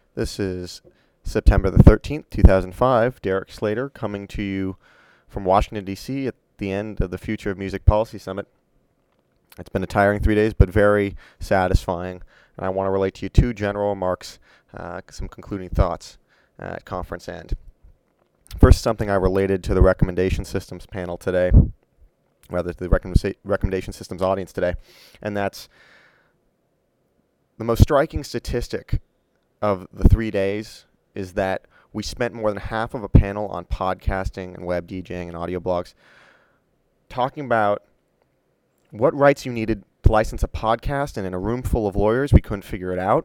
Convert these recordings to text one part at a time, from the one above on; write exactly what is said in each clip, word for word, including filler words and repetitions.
This is September the thirteenth, two thousand five. Derek Slater coming to you from Washington, D C at the end of the Future of Music Policy Summit. It's been a tiring three days, but very satisfying. And I want to relate to you two general remarks, uh, some concluding thoughts at conference end. First, something I related to the recommendation systems panel today, rather to the recommenda- recommendation systems audience today, and that's the most striking statistic of the three days is that we spent more than half of a panel on podcasting and web DJing and audio blogs talking about what rights you needed to license a podcast, and in a room full of lawyers, we couldn't figure it out.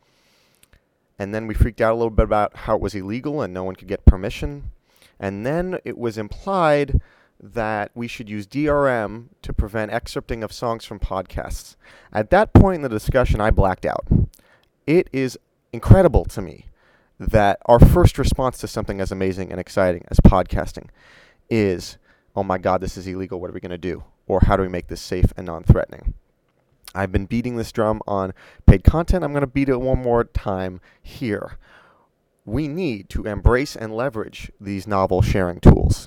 And then we freaked out a little bit about how it was illegal and no one could get permission. And then it was implied that we should use D R M to prevent excerpting of songs from podcasts. At that point in the discussion, I blacked out. It is incredible to me that our first response to something as amazing and exciting as podcasting is, oh my God, this is illegal, what are we going to do? Or how do we make this safe and non-threatening? I've been beating this drum on paid content. I'm going to beat it one more time here. We need to embrace and leverage these novel sharing tools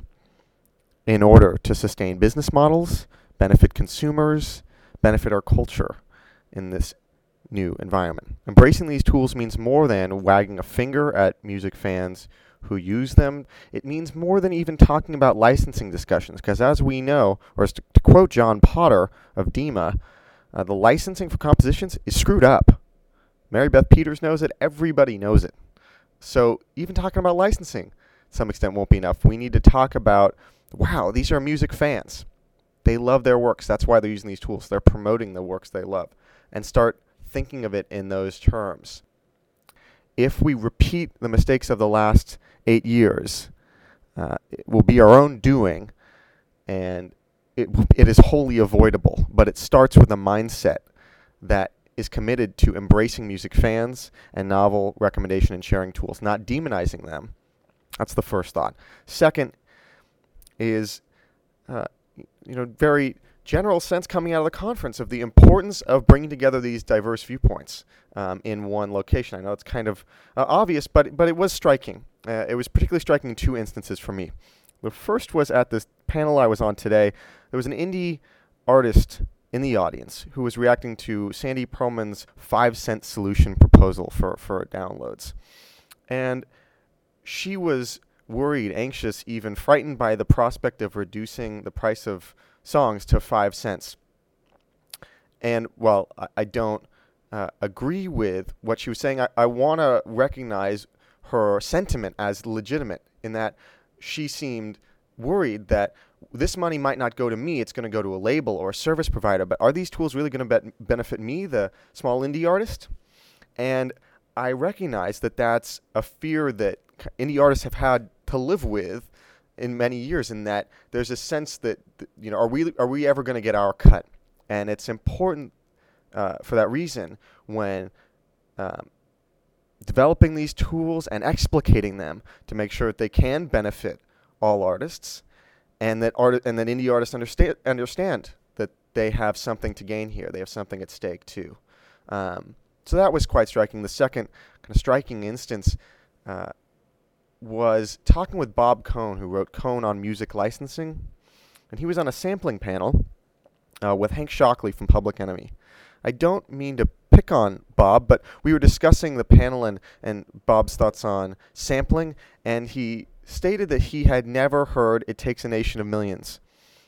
in order to sustain business models, benefit consumers, benefit our culture in this new environment. Embracing these tools means more than wagging a finger at music fans who use them. It means more than even talking about licensing discussions, because as we know, or as to, to quote John Potter of DEMA, uh, the licensing for compositions is screwed up. Mary Beth Peters knows it. Everybody knows it. So even talking about licensing to some extent won't be enough. We need to talk about, wow, these are music fans. They love their works. That's why they're using these tools. They're promoting the works they love. And start thinking of it in those terms. If we repeat the mistakes of the last eight years, uh, it will be our own doing, and it it is wholly avoidable. But it starts with a mindset that is committed to embracing music fans and novel recommendation and sharing tools, not demonizing them. That's the first thought. Second is, uh, you know, very general sense coming out of the conference of the importance of bringing together these diverse viewpoints um, in one location. I know it's kind of uh, obvious, but but it was striking. Uh, it was particularly striking in two instances for me. The first was at this panel I was on today. There was an indie artist in the audience who was reacting to Sandy Pearlman's five cent solution proposal for, for downloads. And she was worried, anxious, even frightened by the prospect of reducing the price of songs to five cents. And while I, I don't uh, agree with what she was saying, I, I want to recognize her sentiment as legitimate in that she seemed worried that this money might not go to me, it's going to go to a label or a service provider, but are these tools really going to be- benefit me, the small indie artist? And I recognize that that's a fear that indie artists have had to live with in many years, in that there's a sense that, you know, are we are we ever going to get our cut? And it's important uh, for that reason when um, developing these tools and explicating them to make sure that they can benefit all artists, and that art and that indie artists understand understand that they have something to gain here. They have something at stake too. Um, so that was quite striking. The second kind of striking instance Uh, was talking with Bob Cohn, who wrote Cohn on Music Licensing, and he was on a sampling panel uh, with Hank Shockley from Public Enemy. I don't mean to pick on Bob, but we were discussing the panel and, and Bob's thoughts on sampling, and he stated that he had never heard It Takes a Nation of Millions.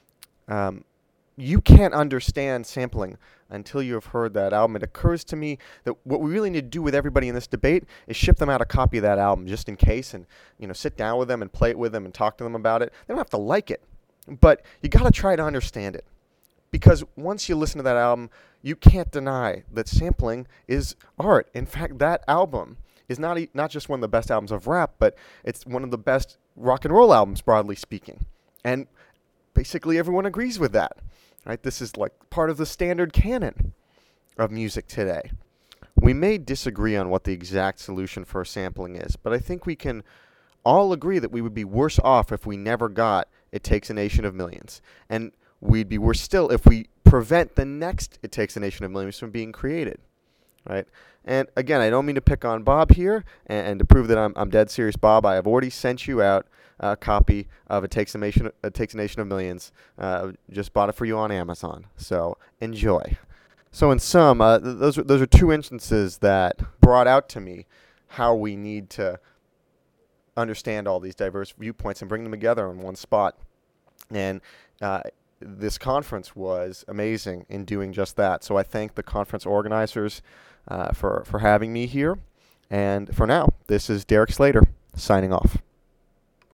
Um, you can't understand sampling until you have heard that album. It occurs to me that what we really need to do with everybody in this debate is ship them out a copy of that album just in case, and, you know, sit down with them and play it with them and talk to them about it. They don't have to like it, but you got to try to understand it, because once you listen to that album, you can't deny that sampling is art. In fact, that album is not e- not just one of the best albums of rap, but it's one of the best rock and roll albums, broadly speaking. And basically everyone agrees with that. Right? This is like part of the standard canon of music today. We may disagree on what the exact solution for sampling is, but I think we can all agree that we would be worse off if we never got It Takes a Nation of Millions. And we'd be worse still if we prevent the next It Takes a Nation of Millions from being created. right? And again, I don't mean to pick on Bob here, and, and to prove that I'm, I'm dead serious, Bob, I have already sent you out a copy of It Takes a Nation, It Takes a Nation of Millions. Uh, just bought it for you on Amazon, so enjoy. So in sum, uh, th- those, are, those are two instances that brought out to me how we need to understand all these diverse viewpoints and bring them together in one spot. And uh, this conference was amazing in doing just that. So I thank the conference organizers uh, for, for having me here. And for now, this is Derek Slater signing off.